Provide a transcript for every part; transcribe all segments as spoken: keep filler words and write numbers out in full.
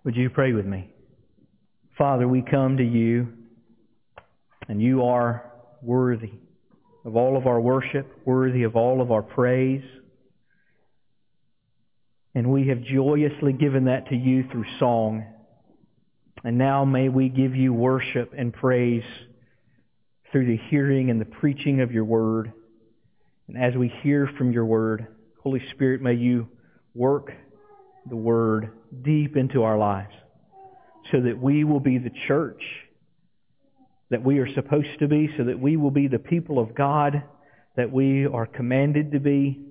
Would you pray with me? Father, we come to you, and you are worthy of all of our worship, worthy of all of our praise. And we have joyously given that to you through song. And now may we give you worship and praise through the hearing and the preaching of your word. And as we hear from your word, Holy Spirit, may you work the word deep into our lives so that we will be the church that we are supposed to be, so that we will be the people of God that we are commanded to be,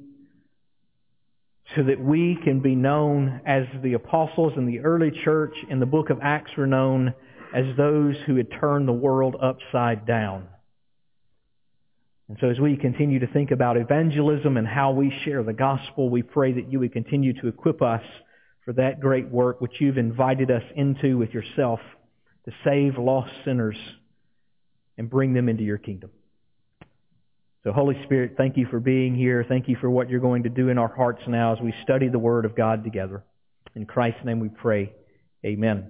so that we can be known as the apostles in the early church in the book of Acts were known as those who had turned the world upside down. And so as we continue to think about evangelism and how we share the gospel, we pray that you would continue to equip us for that great work which you've invited us into with yourself to save lost sinners and bring them into your kingdom. So Holy Spirit, thank you for being here. Thank you for what you're going to do in our hearts now as we study the Word of God together. In Christ's name we pray. Amen.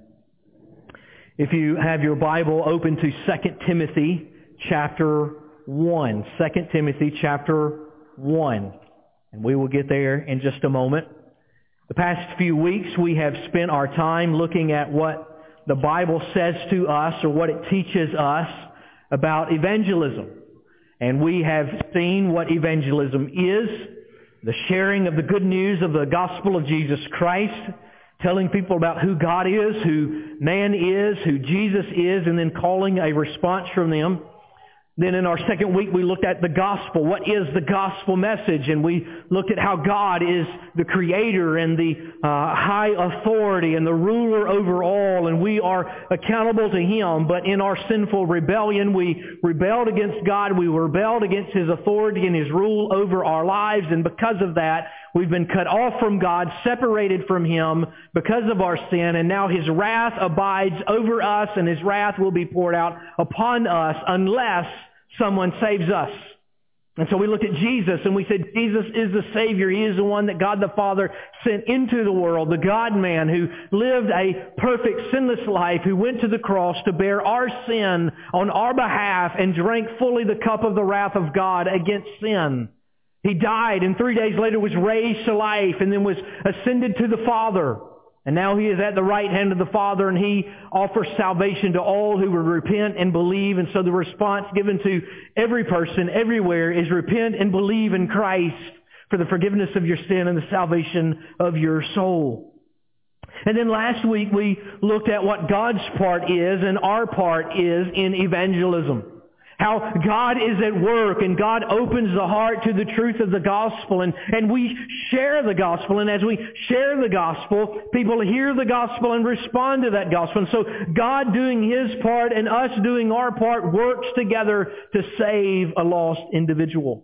If you have your Bible open to Second Timothy chapter one. Second Timothy chapter one. And we will get there in just a moment. The past few weeks we have spent our time looking at what the Bible says to us or what it teaches us about evangelism. And we have seen what evangelism is, the sharing of the good news of the gospel of Jesus Christ, telling people about who God is, who man is, who Jesus is, and then calling a response from them. Then in our second week we looked at the gospel. What is the gospel message? And we looked at how God is the creator and the uh, high authority and the ruler over all, and we are accountable to Him. But in our sinful rebellion, we rebelled against God. We rebelled against His authority and His rule over our lives. And because of that, we've been cut off from God, separated from Him because of our sin. And now His wrath abides over us, and His wrath will be poured out upon us unless someone saves us. And so we looked at Jesus and we said Jesus is the Savior. He is the one that God the Father sent into the world, the God-man who lived a perfect sinless life, who went to the cross to bear our sin on our behalf and drank fully the cup of the wrath of God against sin. He died and three days later was raised to life and then was ascended to the Father. And now He is at the right hand of the Father, and He offers salvation to all who will repent and believe. And so the response given to every person everywhere is repent and believe in Christ for the forgiveness of your sin and the salvation of your soul. And then last week we looked at what God's part is and our part is in evangelism. How God is at work and God opens the heart to the truth of the gospel, and, and we share the gospel. And as we share the gospel, people hear the gospel and respond to that gospel. And so God doing His part and us doing our part works together to save a lost individual.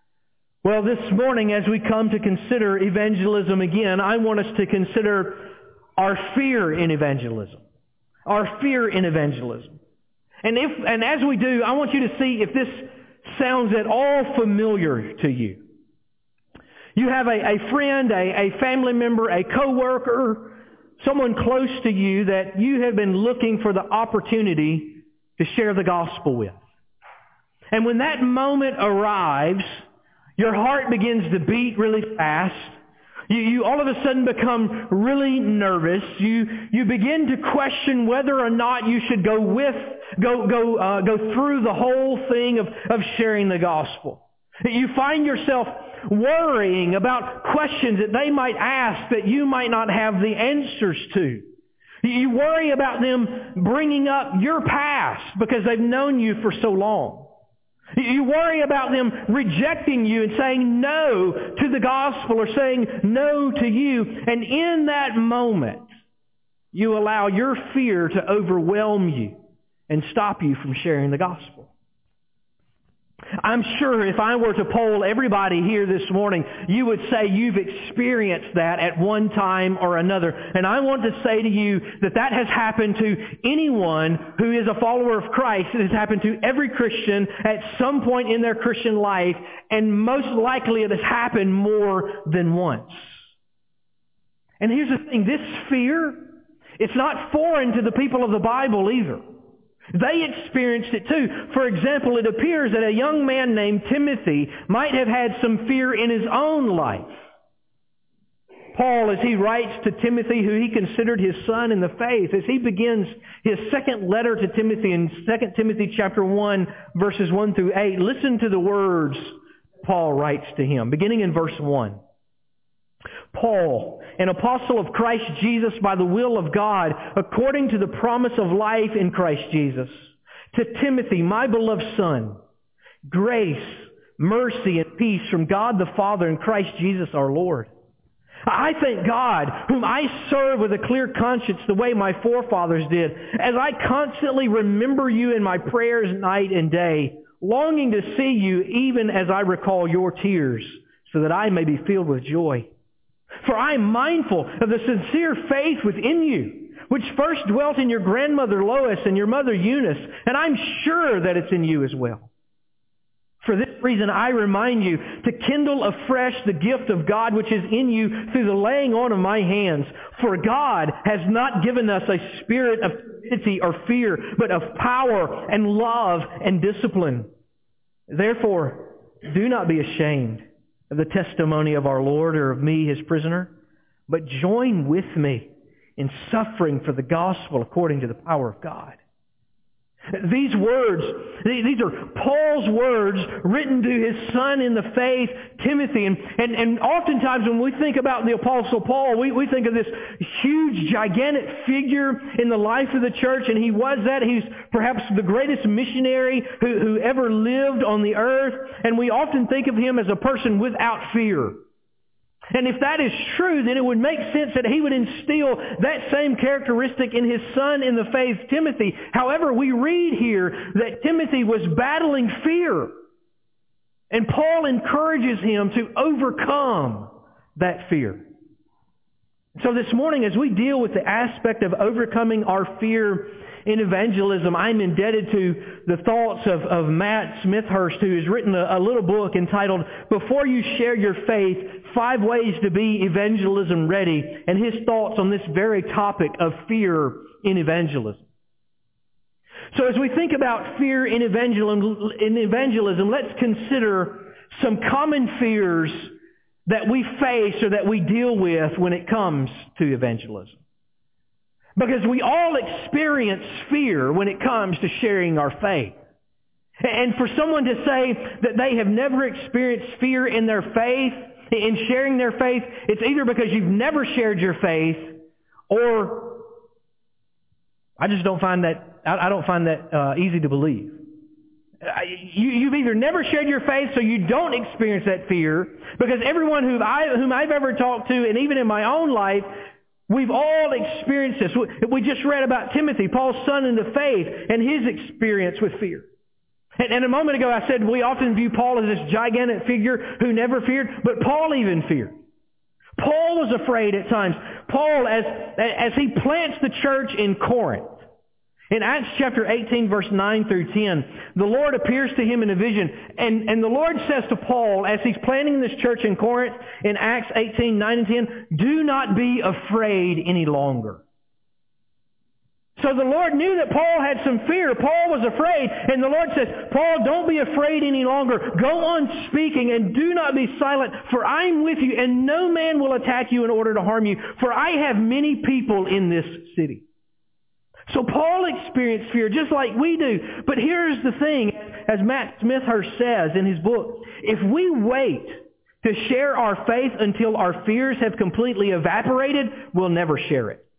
Well, this morning as we come to consider evangelism again, I want us to consider our fear in evangelism. Our fear in evangelism. And if and as we do, I want you to see if this sounds at all familiar to you. You have a, a friend, a, a family member, a coworker, someone close to you that you have been looking for the opportunity to share the gospel with. And when that moment arrives, your heart begins to beat really fast. You, you all of a sudden become really nervous. You you begin to question whether or not you should go with go go uh, go through the whole thing of, of sharing the gospel. You find yourself worrying about questions that they might ask that you might not have the answers to. You worry about them bringing up your past because they've known you for so long. You worry about them rejecting you and saying no to the gospel or saying no to you. And in that moment, you allow your fear to overwhelm you and stop you from sharing the gospel. I'm sure if I were to poll everybody here this morning, you would say you've experienced that at one time or another. And I want to say to you that that has happened to anyone who is a follower of Christ. It has happened to every Christian at some point in their Christian life, and most likely it has happened more than once. And here's the thing, this fear It's not foreign to the people of the Bible either. They experienced it too. For example, it appears that a young man named Timothy might have had some fear in his own life. Paul, as he writes to Timothy, who he considered his son in the faith, as he begins his second letter to Timothy in Second Timothy chapter one, verses one through eight, listen to the words Paul writes to him, beginning in verse one. Paul, an apostle of Christ Jesus by the will of God, according to the promise of life in Christ Jesus, to Timothy, my beloved son, grace, mercy, and peace from God the Father and Christ Jesus our Lord. I thank God, whom I serve with a clear conscience the way my forefathers did, as I constantly remember you in my prayers night and day, longing to see you even as I recall your tears, so that I may be filled with joy. For I am mindful of the sincere faith within you, which first dwelt in your grandmother Lois and your mother Eunice, and I'm sure that it's in you as well. For this reason I remind you to kindle afresh the gift of God which is in you through the laying on of my hands. For God has not given us a spirit of timidity or fear, but of power and love and discipline. Therefore, do not be ashamed of the testimony of our Lord or of me, his prisoner, but join with me in suffering for the gospel according to the power of God. These words, these are Paul's words written to his son in the faith, Timothy. And, and, and oftentimes when we think about the Apostle Paul, we, we think of this huge, gigantic figure in the life of the church, and he was that. He's perhaps the greatest missionary who, who ever lived on the earth. And we often think of him as a person without fear. And if that is true, then it would make sense that he would instill that same characteristic in his son in the faith, Timothy. However, we read here that Timothy was battling fear. And Paul encourages him to overcome that fear. So this morning, as we deal with the aspect of overcoming our fear in evangelism, I'm indebted to the thoughts of, of Matt Smithhurst, who has written a, a little book entitled, Before You Share Your Faith, Five Ways to Be Evangelism Ready, and his thoughts on this very topic of fear in evangelism. So as we think about fear in evangelism, in evangelism, let's consider some common fears that we face or that we deal with when it comes to evangelism. Because we all experience fear when it comes to sharing our faith. And for someone to say that they have never experienced fear in their faith, in sharing their faith, it's either because you've never shared your faith, or I just don't find that, I don't find that uh, easy to believe. You, you've either never shared your faith, so you don't experience that fear, because everyone who I, whom I've ever talked to, and even in my own life, we've all experienced this. We just read about Timothy, Paul's son in the faith, and his experience with fear. And, and a moment ago I said we often view Paul as this gigantic figure who never feared, but Paul even feared. Paul was afraid at times. Paul, as, as he plants the church in Corinth, in Acts chapter eighteen, verse nine through ten, the Lord appears to him in a vision. And, and the Lord says to Paul, as he's planting this church in Corinth, in Acts eighteen, nine and ten, do not be afraid any longer. So the Lord knew that Paul had some fear. Paul was afraid. And the Lord says, Paul, don't be afraid any longer. Go on speaking and do not be silent, for I am with you, and no man will attack you in order to harm you, for I have many people in this city. So Paul experienced fear just like we do. But here's the thing, as Matt Smithhurst says in his book, if we wait to share our faith until our fears have completely evaporated, we'll never share it.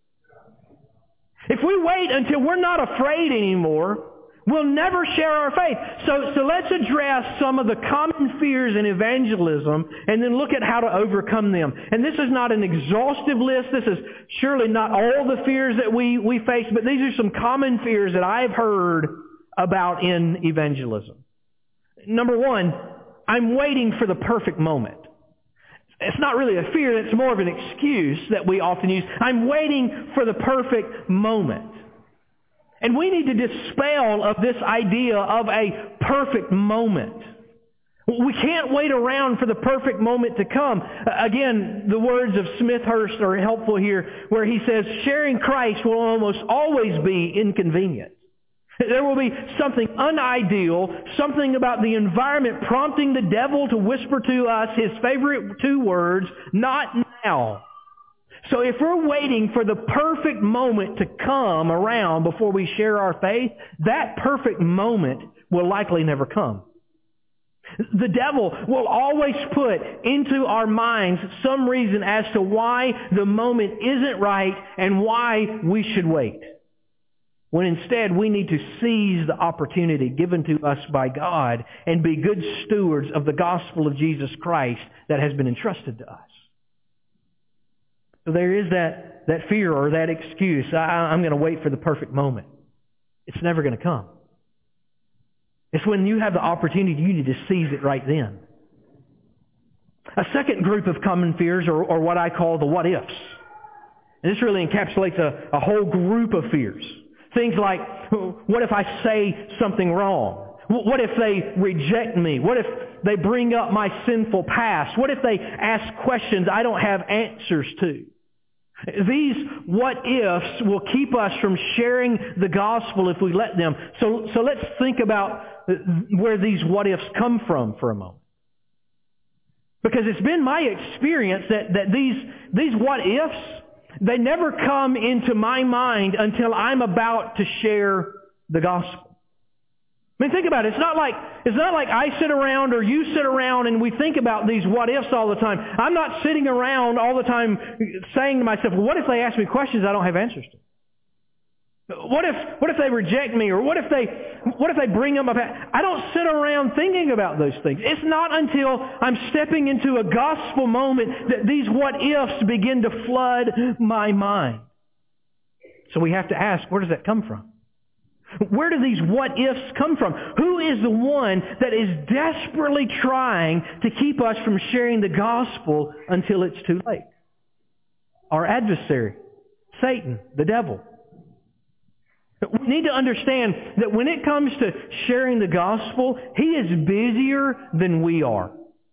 If we wait until we're not afraid anymore, we'll never share our faith. So, so let's address some of the common fears in evangelism and then look at how to overcome them. And this is not an exhaustive list. This is surely not all the fears that we, we face, but these are some common fears that I've heard about in evangelism. Number one, I'm waiting for the perfect moment. It's not really a fear, it's more of an excuse that we often use. I'm waiting for the perfect moment. And we need to dispel of this idea of a perfect moment. We can't wait around for the perfect moment to come. Again, the words of Smithhurst are helpful here, where he says, sharing Christ will almost always be inconvenient. There will be something unideal, something about the environment prompting the devil to whisper to us his favorite two words, not now. So if we're waiting for the perfect moment to come around before we share our faith, that perfect moment will likely never come. The devil will always put into our minds some reason as to why the moment isn't right and why we should wait. When instead we need to seize the opportunity given to us by God and be good stewards of the gospel of Jesus Christ that has been entrusted to us. So there is that, that fear or that excuse, I, I'm going to wait for the perfect moment. It's never going to come. It's when you have the opportunity, you need to seize it right then. A second group of common fears are, are what I call the what-ifs. And this really encapsulates a, a whole group of fears. Things like, what if I say something wrong? What if they reject me? What if they bring up my sinful past? What if they ask questions I don't have answers to? These what-ifs will keep us from sharing the gospel if we let them. So, so let's think about where these what-ifs come from for a moment. Because it's been my experience that, that these, these what-ifs, they never come into my mind until I'm about to share the gospel. I mean, think about it. It's not like, it's not like I sit around or you sit around and we think about these what-ifs all the time. I'm not sitting around all the time saying to myself, well, what if they ask me questions I don't have answers to? What if, what if they reject me? Or what if they, what if they bring up my past? I don't sit around thinking about those things. It's not until I'm stepping into a gospel moment that these what-ifs begin to flood my mind. So we have to ask, where does that come from? Where do these what-ifs come from? Who is the one that is desperately trying to keep us from sharing the gospel until it's too late? Our adversary, Satan, the devil. We need to understand that when it comes to sharing the gospel, he is busier than we are.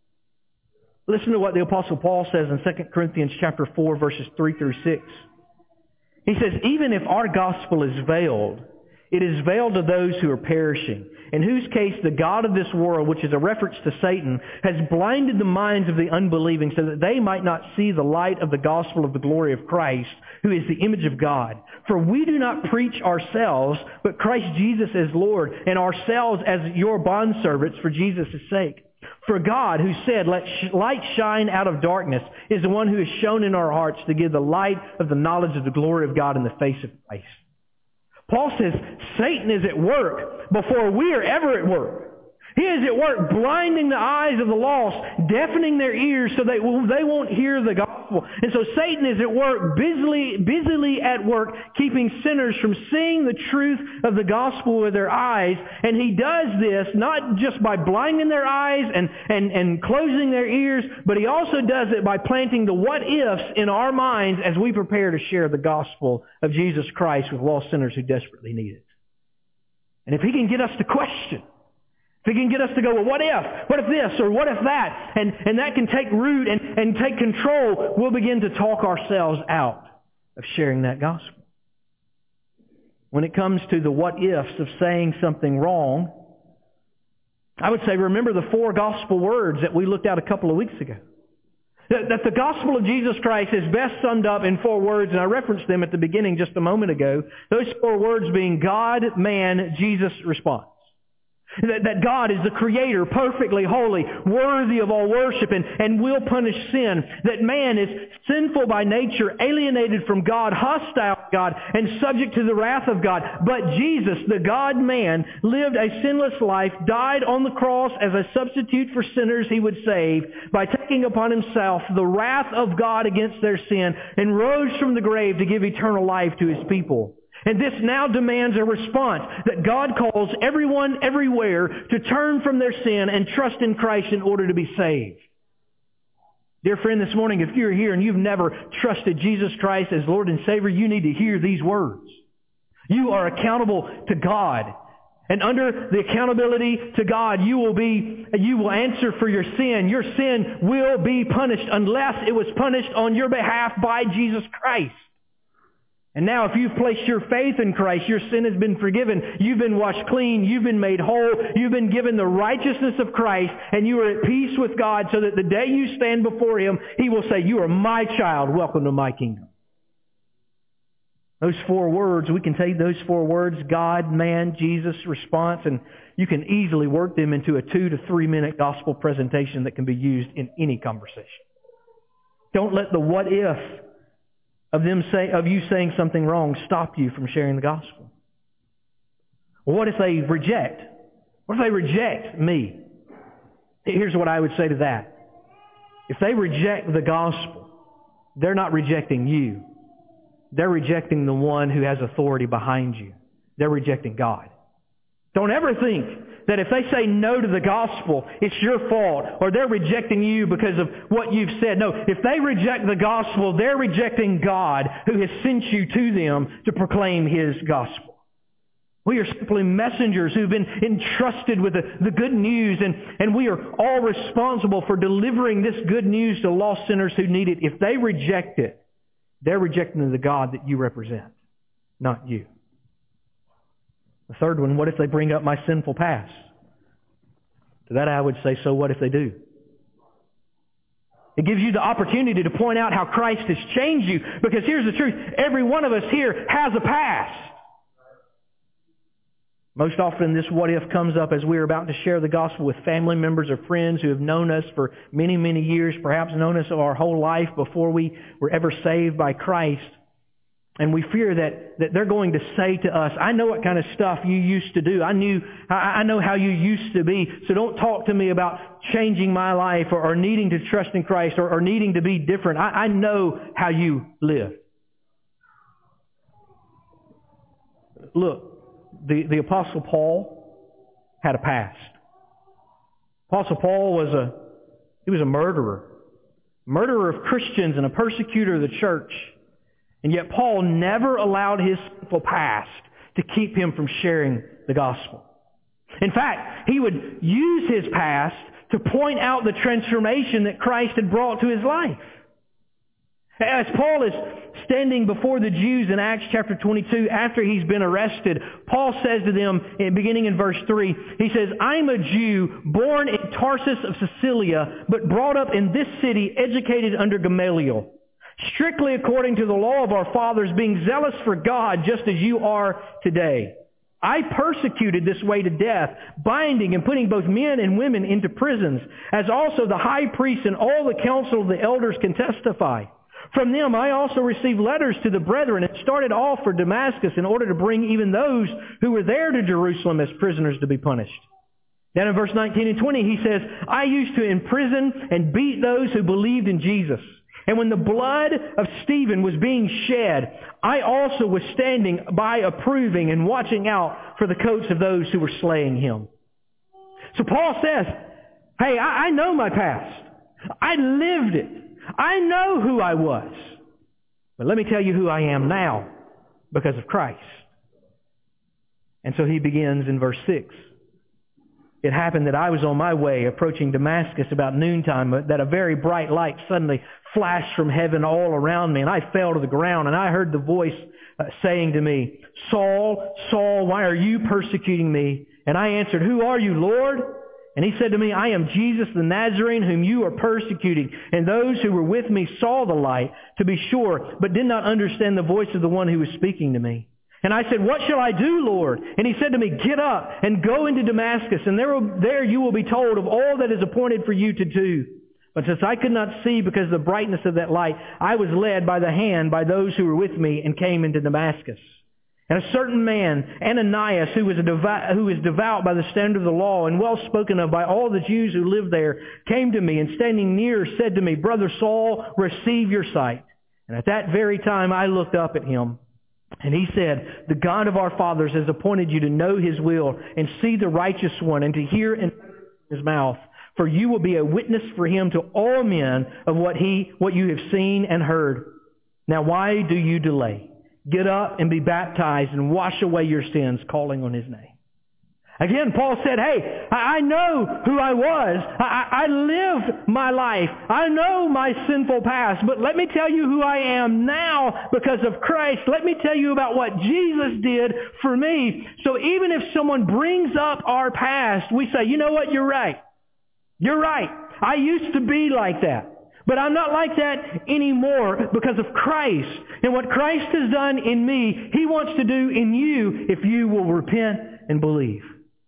Listen to what the Apostle Paul says in Second Corinthians chapter four, verses three through six. He says, even if our gospel is veiled, it is veiled to those who are perishing, in whose case the God of this world, which is a reference to Satan, has blinded the minds of the unbelieving so that they might not see the light of the gospel of the glory of Christ, who is the image of God. For we do not preach ourselves, but Christ Jesus as Lord, and ourselves as your bondservants for Jesus' sake. For God, who said, let light shine out of darkness, is the one who has shown in our hearts to give the light of the knowledge of the glory of God in the face of Christ. Paul says Satan is at work before we are ever at work. He is at work blinding the eyes of the lost, deafening their ears so they, they won't hear the gospel. And so Satan is at work, busily, busily at work, keeping sinners from seeing the truth of the gospel with their eyes. And he does this not just by blinding their eyes and, and, and closing their ears, but he also does it by planting the what-ifs in our minds as we prepare to share the gospel of Jesus Christ with lost sinners who desperately need it. And if he can get us to question, if he can get us to go, well, what if? What if this? Or what if that? And, and that can take root and, and take control. We'll begin to talk ourselves out of sharing that gospel. When it comes to the what-ifs of saying something wrong, I would say remember the four gospel words that we looked at a couple of weeks ago. That, that the gospel of Jesus Christ is best summed up in four words, and I referenced them at the beginning just a moment ago. Those four words being God, man, Jesus, response. That, that God is the Creator, perfectly holy, worthy of all worship, and, and will punish sin. That man is sinful by nature, alienated from God, hostile to God, and subject to the wrath of God. But Jesus, the God-man, lived a sinless life, died on the cross as a substitute for sinners he would save by taking upon himself the wrath of God against their sin, and rose from the grave to give eternal life to his people. And this now demands a response that God calls everyone everywhere to turn from their sin and trust in Christ in order to be saved. Dear friend, this morning, if you're here and you've never trusted Jesus Christ as Lord and Savior, you need to hear these words. You are accountable to God. And under the accountability to God, you will be, you will answer for your sin. Your sin will be punished unless it was punished on your behalf by Jesus Christ. And now if you've placed your faith in Christ, your sin has been forgiven. You've been washed clean. You've been made whole. You've been given the righteousness of Christ. And you are at peace with God so that the day you stand before Him, He will say, you are my child. Welcome to my kingdom. Those four words, we can take those four words, God, man, Jesus, response, and you can easily work them into a two to three minute gospel presentation that can be used in any conversation. Don't let the what if of them say, of you saying something wrong stop you from sharing the gospel. Well, what if they reject? What if they reject me? Here's what I would say to that. If they reject the gospel, they're not rejecting you. They're rejecting the one who has authority behind you. They're rejecting God. Don't ever think that if they say no to the gospel, it's your fault, or they're rejecting you because of what you've said. No, if they reject the gospel, they're rejecting God who has sent you to them to proclaim His gospel. We are simply messengers who've been entrusted with the, the good news, and, and we are all responsible for delivering this good news to lost sinners who need it. If they reject it, they're rejecting the God that you represent, not you. The third one, what if they bring up my sinful past? To that I would say, so what if they do? It gives you the opportunity to point out how Christ has changed you. Because here's the truth. Every one of us here has a past. Most often this what if comes up as we're about to share the gospel with family members or friends who have known us for many, many years, perhaps known us our whole life before we were ever saved by Christ. And we fear that, that they're going to say to us, I know what kind of stuff you used to do. I knew, I, I know how you used to be. So don't talk to me about changing my life or, or needing to trust in Christ or, or needing to be different. I, I know how you live. Look, the, the Apostle Paul had a past. Apostle Paul was a, he was a murderer. Murderer of Christians and a persecutor of the church. And yet Paul never allowed his sinful past to keep him from sharing the gospel. In fact, he would use his past to point out the transformation that Christ had brought to his life. As Paul is standing before the Jews in Acts chapter twenty-two, after he's been arrested, Paul says to them, beginning in verse three, he says, I'm a Jew, born in Tarsus of Cilicia, but brought up in this city, educated under Gamaliel, strictly according to the law of our fathers, being zealous for God, just as you are today. I persecuted this way to death, binding and putting both men and women into prisons, as also the high priest and all the council of the elders can testify. From them I also received letters to the brethren and started off for Damascus in order to bring even those who were there to Jerusalem as prisoners to be punished. Then in verse nineteen and twenty he says, I used to imprison and beat those who believed in Jesus. And when the blood of Stephen was being shed, I also was standing by approving and watching out for the coats of those who were slaying him. So Paul says, hey, I, I know my past. I lived it. I know who I was. But let me tell you who I am now because of Christ. And so he begins in verse six. It happened that I was on my way approaching Damascus about noontime, that a very bright light suddenly flashed from heaven all around me, and I fell to the ground, and I heard the voice uh, saying to me, Saul, Saul, why are you persecuting me? And I answered, who are you, Lord? And he said to me, I am Jesus the Nazarene, whom you are persecuting. And those who were with me saw the light, to be sure, but did not understand the voice of the one who was speaking to me. And I said, what shall I do, Lord? And he said to me, get up and go into Damascus, and there, will, there you will be told of all that is appointed for you to do. But since I could not see because of the brightness of that light, I was led by the hand by those who were with me and came into Damascus. And a certain man, Ananias, who was, a devout, who was devout by the standard of the law and well spoken of by all the Jews who lived there, came to me and standing near said to me, Brother Saul, receive your sight. And at that very time I looked up at him. And he said, the God of our fathers has appointed you to know his will and see the righteous one and to hear in his mouth. For you will be a witness for him to all men of what he, what you have seen and heard. Now why do you delay? Get up and be baptized and wash away your sins, calling on his name. Again, Paul said, hey, I know who I was. I, I lived my life. I know my sinful past. But let me tell you who I am now because of Christ. Let me tell you about what Jesus did for me. So even if someone brings up our past, we say, you know what, you're right. You're right. I used to be like that. But I'm not like that anymore because of Christ. And what Christ has done in me, He wants to do in you if you will repent and believe.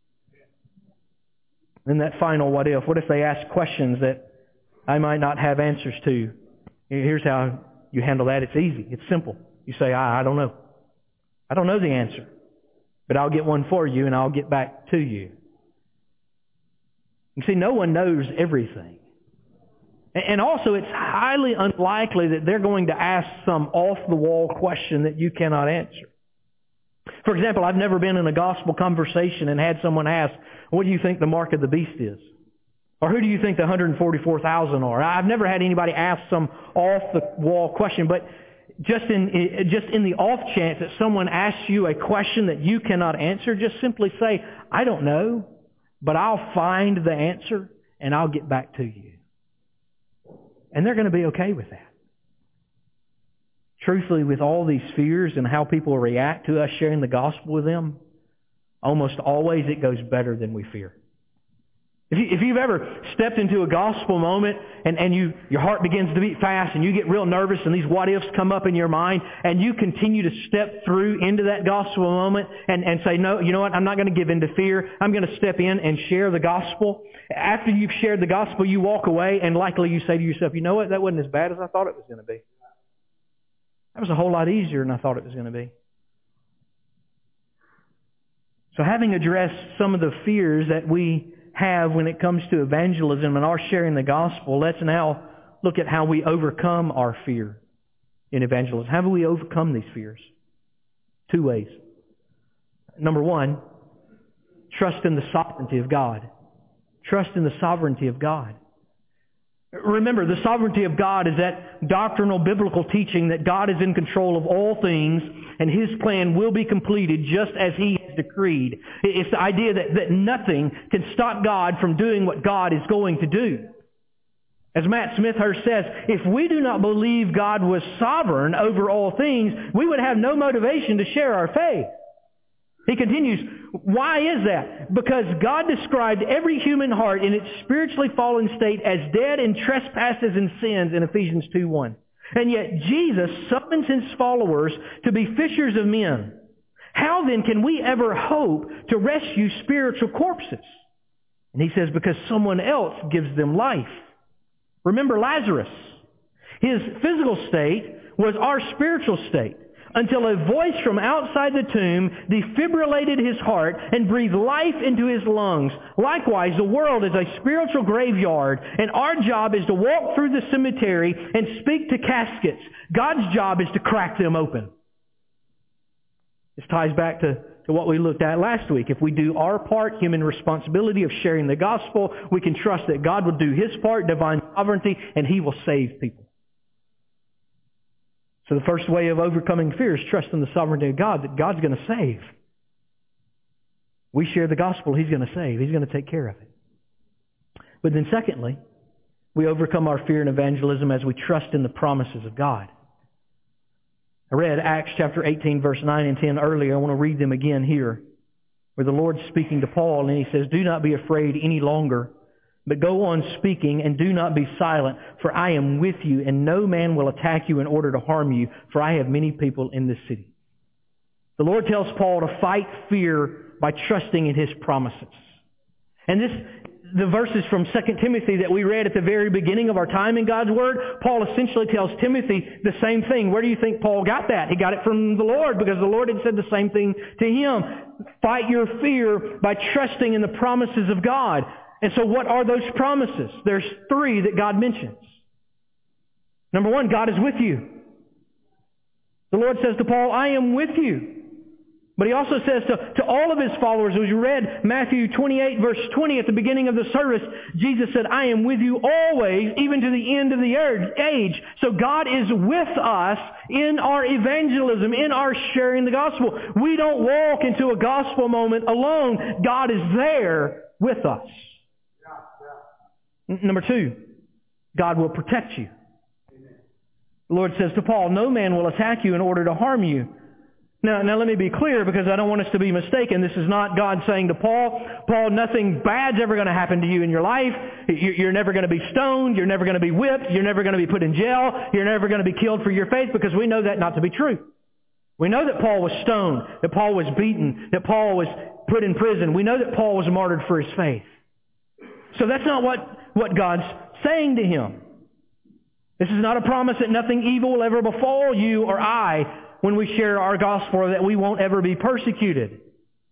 And that final what if. What if they ask questions that I might not have answers to? Here's how you handle that. It's easy. It's simple. You say, I, I don't know. I don't know the answer. But I'll get one for you and I'll get back to you. You see, no one knows everything. And also, it's highly unlikely that they're going to ask some off-the-wall question that you cannot answer. For example, I've never been in a gospel conversation and had someone ask, what do you think the mark of the beast is? Or who do you think the one hundred forty-four thousand are? I've never had anybody ask some off-the-wall question, but just in, just in the off chance that someone asks you a question that you cannot answer, just simply say, I don't know, but I'll find the answer and I'll get back to you. And they're going to be okay with that. Truthfully, with all these fears and how people react to us sharing the gospel with them, almost always it goes better than we fear. If, you, if you've ever stepped into a gospel moment and, and you, your heart begins to beat fast and you get real nervous and these what-ifs come up in your mind and you continue to step through into that gospel moment and, and say, no, you know what, I'm not going to give in to fear. I'm going to step in and share the gospel. After you've shared the gospel, you walk away and likely you say to yourself, you know what, that wasn't as bad as I thought it was going to be. That was a whole lot easier than I thought it was going to be. So having addressed some of the fears that we have when it comes to evangelism and our sharing the gospel, let's now look at how we overcome our fear in evangelism. How do we overcome these fears? Two ways. Number one, trust in the sovereignty of God. Trust in the sovereignty of God. Remember, the sovereignty of God is that doctrinal biblical teaching that God is in control of all things and His plan will be completed just as He has decreed. It's the idea that, that nothing can stop God from doing what God is going to do. As Matt Smithhurst says, if we do not believe God was sovereign over all things, we would have no motivation to share our faith. He continues, why is that? Because God described every human heart in its spiritually fallen state as dead in trespasses and sins in Ephesians two one. And yet Jesus summons His followers to be fishers of men. How then can we ever hope to rescue spiritual corpses? And he says, because someone else gives them life. Remember Lazarus. His physical state was our spiritual state, until a voice from outside the tomb defibrillated his heart and breathed life into his lungs. Likewise, the world is a spiritual graveyard, and our job is to walk through the cemetery and speak to caskets. God's job is to crack them open. This ties back to, to what we looked at last week. If we do our part, human responsibility of sharing the gospel, we can trust that God will do His part, divine sovereignty, and He will save people. So the first way of overcoming fear is trust in the sovereignty of God, that God's going to save. We share the gospel, He's going to save. He's going to take care of it. But then secondly, we overcome our fear in evangelism as we trust in the promises of God. I read Acts chapter eighteen, verse nine and ten earlier. I want to read them again here, where the Lord's speaking to Paul, and He says, do not be afraid any longer, but go on speaking and do not be silent, for I am with you, and no man will attack you in order to harm you, for I have many people in this city. The Lord tells Paul to fight fear by trusting in His promises. And this, the verses from Second Timothy that we read at the very beginning of our time in God's Word, Paul essentially tells Timothy the same thing. Where do you think Paul got that? He got it from the Lord, because the Lord had said the same thing to him. Fight your fear by trusting in the promises of God. And so what are those promises? There's three that God mentions. Number one, God is with you. The Lord says to Paul, I am with you. But he also says to, to all of his followers, as you read Matthew twenty-eight, verse twenty at the beginning of the service, Jesus said, I am with you always, even to the end of the age. So God is with us in our evangelism, in our sharing the gospel. We don't walk into a gospel moment alone. God is there with us. N- Number two, God will protect you. The Lord says to Paul, no man will attack you in order to harm you. Now, now let me be clear, because I don't want us to be mistaken. This is not God saying to Paul, Paul, nothing bad's ever going to happen to you in your life. You're never going to be stoned. You're never going to be whipped. You're never going to be put in jail. You're never going to be killed for your faith, because we know that not to be true. We know that Paul was stoned, that Paul was beaten, that Paul was put in prison. We know that Paul was martyred for his faith. So that's not what, what God's saying to him. This is not a promise that nothing evil will ever befall you or I when we share our gospel, or that we won't ever be persecuted.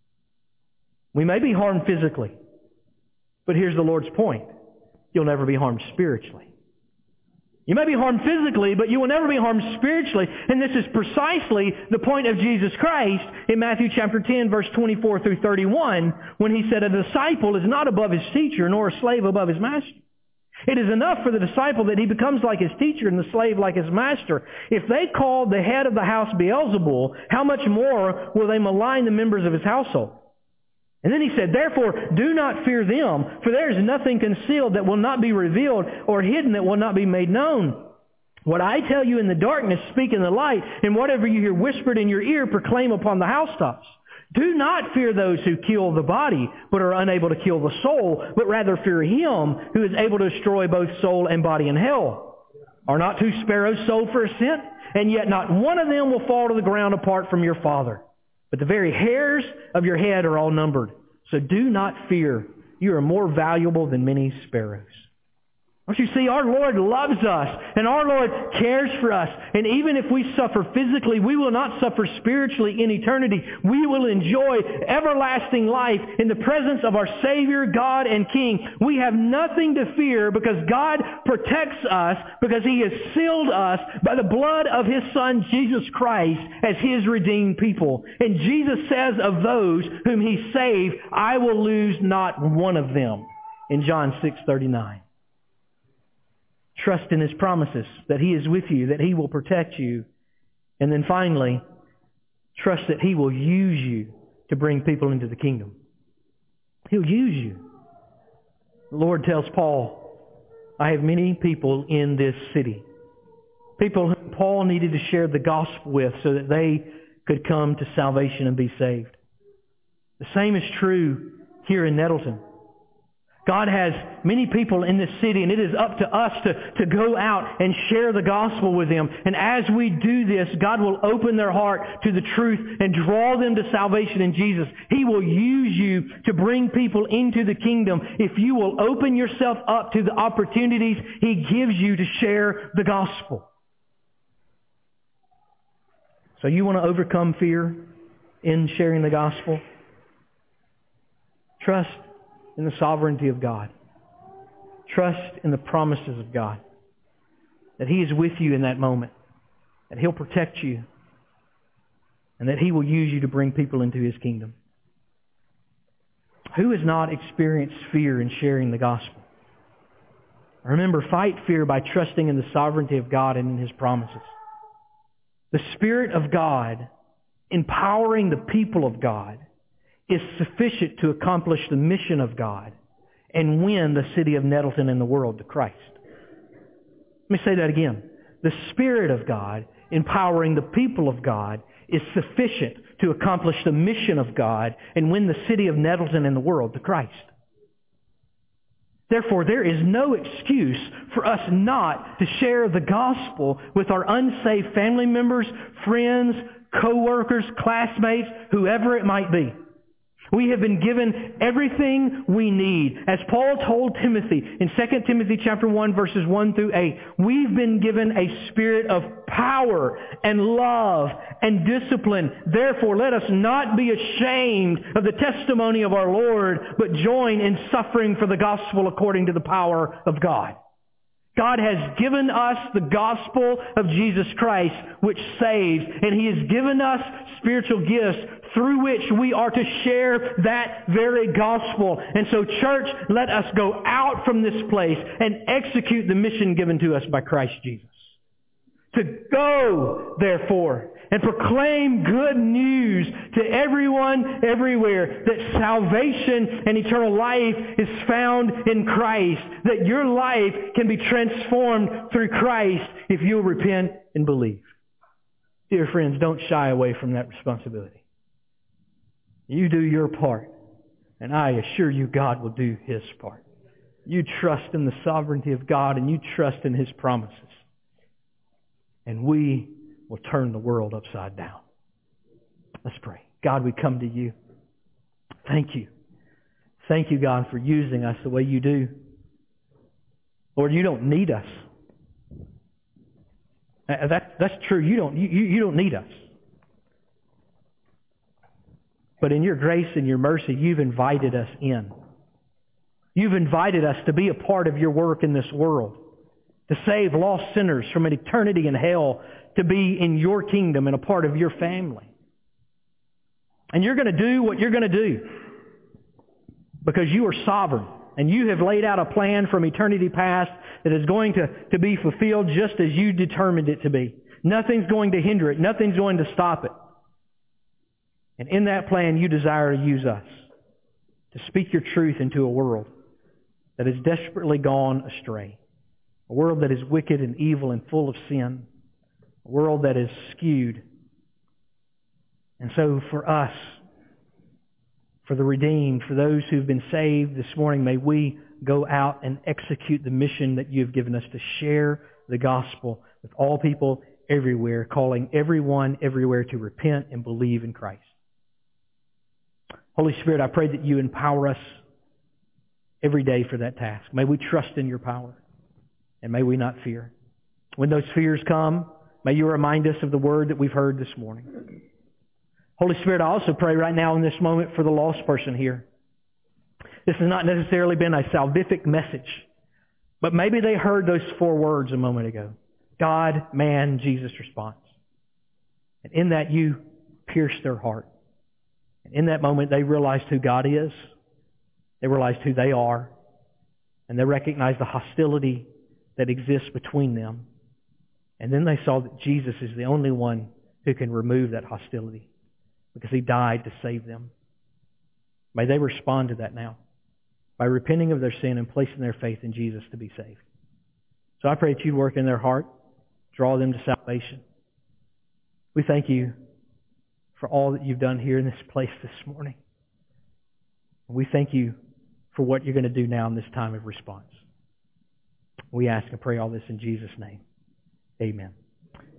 We may be harmed physically, but here's the Lord's point. You'll never be harmed spiritually. You may be harmed physically, but you will never be harmed spiritually. And this is precisely the point of Jesus Christ in Matthew chapter ten, verse twenty-four through thirty-one, when he said, a disciple is not above his teacher, nor a slave above his master. It is enough for the disciple that he becomes like his teacher and the slave like his master. If they called the head of the house Beelzebul, how much more will they malign the members of his household? And then he said, therefore, do not fear them, for there is nothing concealed that will not be revealed, or hidden that will not be made known. What I tell you in the darkness, speak in the light, and whatever you hear whispered in your ear, proclaim upon the housetops. Do not fear those who kill the body, but are unable to kill the soul, but rather fear him who is able to destroy both soul and body in hell. Are not two sparrows sold for a cent? And yet not one of them will fall to the ground apart from your Father. But the very hairs of your head are all numbered. So do not fear. You are more valuable than many sparrows. Don't you see, our Lord loves us, and our Lord cares for us. And even if we suffer physically, we will not suffer spiritually in eternity. We will enjoy everlasting life in the presence of our Savior, God, and King. We have nothing to fear, because God protects us, because He has sealed us by the blood of His Son, Jesus Christ, as His redeemed people. And Jesus says of those whom He saved, I will lose not one of them, in John six thirty-nine. Trust in His promises, that He is with you, that He will protect you. And then finally, trust that He will use you to bring people into the kingdom. He'll use you. The Lord tells Paul, I have many people in this city. People whom Paul needed to share the gospel with so that they could come to salvation and be saved. The same is true here in Nettleton. God has many people in this city, and it is up to us to, to go out and share the gospel with them. And as we do this, God will open their heart to the truth and draw them to salvation in Jesus. He will use you to bring people into the kingdom if you will open yourself up to the opportunities He gives you to share the gospel. So you want to overcome fear in sharing the gospel? Trust in the sovereignty of God. Trust in the promises of God. That He is with you in that moment. That He'll protect you. And that He will use you to bring people into His kingdom. Who has not experienced fear in sharing the gospel? Remember, fight fear by trusting in the sovereignty of God and in His promises. The Spirit of God, empowering the people of God, is sufficient to accomplish the mission of God and win the city of Nettleton and the world to Christ. Let me say that again. The Spirit of God, empowering the people of God, is sufficient to accomplish the mission of God and win the city of Nettleton and the world to Christ. Therefore, there is no excuse for us not to share the gospel with our unsaved family members, friends, co-workers, classmates, whoever it might be. We have been given everything we need. As Paul told Timothy in Second Timothy chapter one, verses one through eight, we've been given a spirit of power and love and discipline. Therefore, let us not be ashamed of the testimony of our Lord, but join in suffering for the gospel according to the power of God. God has given us the gospel of Jesus Christ, which saves, and He has given us spiritual gifts through which we are to share that very gospel. And so, church, let us go out from this place and execute the mission given to us by Christ Jesus. To go, therefore, and proclaim good news to everyone everywhere that salvation and eternal life is found in Christ. That your life can be transformed through Christ if you'll repent and believe. Dear friends, don't shy away from that responsibility. You do your part, and I assure you God will do His part. You trust in the sovereignty of God, and you trust in His promises. And we will turn the world upside down. Let's pray. God, we come to You. Thank You. Thank You, God, for using us the way You do. Lord, You don't need us. That, that's true. You don't, you, you don't need us. But in Your grace and Your mercy, You've invited us in. You've invited us to be a part of Your work in this world. To save lost sinners from an eternity in hell, to be in Your kingdom and a part of Your family. And You're going to do what You're going to do because You are sovereign. And You have laid out a plan from eternity past that is going to, to be fulfilled just as You determined it to be. Nothing's going to hinder it. Nothing's going to stop it. And in that plan, You desire to use us to speak Your truth into a world that has desperately gone astray. A world that is wicked and evil and full of sin. A world that is skewed. And so for us, for the redeemed, for those who've been saved this morning, may we go out and execute the mission that You've given us to share the gospel with all people everywhere, calling everyone everywhere to repent and believe in Christ. Holy Spirit, I pray that You empower us every day for that task. May we trust in Your power. And may we not fear. When those fears come, may You remind us of the word that we've heard this morning. Holy Spirit, I also pray right now in this moment for the lost person here. This has not necessarily been a salvific message, but maybe they heard those four words a moment ago. God, man, Jesus response. And in that You pierced their heart. And in that moment they realized who God is. They realized who they are. And they recognized the hostility that exists between them. And then they saw that Jesus is the only one who can remove that hostility because He died to save them. May they respond to that now by repenting of their sin and placing their faith in Jesus to be saved. So I pray that You'd work in their heart, draw them to salvation. We thank You for all that You've done here in this place this morning. And we thank You for what You're going to do now in this time of response. We ask and pray all this in Jesus' name. Amen.